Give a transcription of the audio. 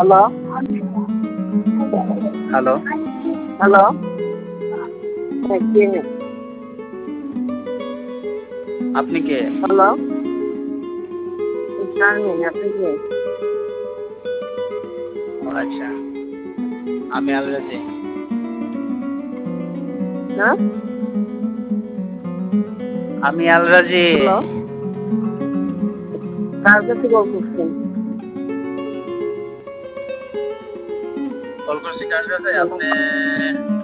Hello, hello, hello. হ্যাঁ, কে? আপনি কে? Hello, Sharmin, আপনি কে? ও আচ্ছা, আমি আলরাজি। হ্যাঁ, আমি আলরাজি। হ্যালো, কার কাছে কল করছেন? কল করছি কার কাছে? হ্যালো, আপনি